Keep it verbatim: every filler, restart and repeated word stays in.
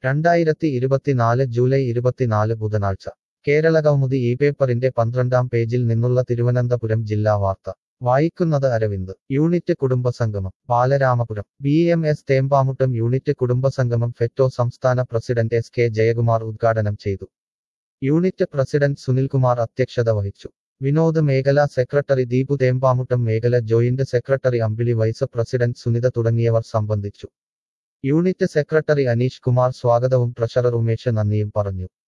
രണ്ടായിരത്തി ഇരുപത്തിനാല് ജൂലൈ ഇരുപത്തിനാല് ബുധനാഴ്ച കേരള കൗമുദി ഈ പേപ്പറിന്റെ പന്ത്രണ്ടാം പേജിൽ നിന്നുള്ള തിരുവനന്തപുരം ജില്ലാ വാർത്ത വായിക്കുന്നത് അരവിന്ദ് യൂണിറ്റ് കുടുംബസംഗമം Balaramapuram B M S Thembamuttam unit കുടുംബസംഗമം ഫെറ്റോ സംസ്ഥാന പ്രസിഡന്റ് എസ് കെ ജയകുമാർ ഉദ്ഘാടനം ചെയ്തു. യൂണിറ്റ് പ്രസിഡന്റ് സുനിൽകുമാർ അധ്യക്ഷത വഹിച്ചു. വിനോദ് മേഖലാ സെക്രട്ടറി ദീപു തേമ്പാമുട്ടം മേഖല joint secretary Ambili vice president Sunitha തുടങ്ങിയവർ സംബന്ധിച്ചു. യൂണിറ്റ് സെക്രട്ടറി അനീഷ് കുമാർ സ്വാഗതവും ട്രഷറർ ഉമേഷ് നന്ദിയും പറഞ്ഞു.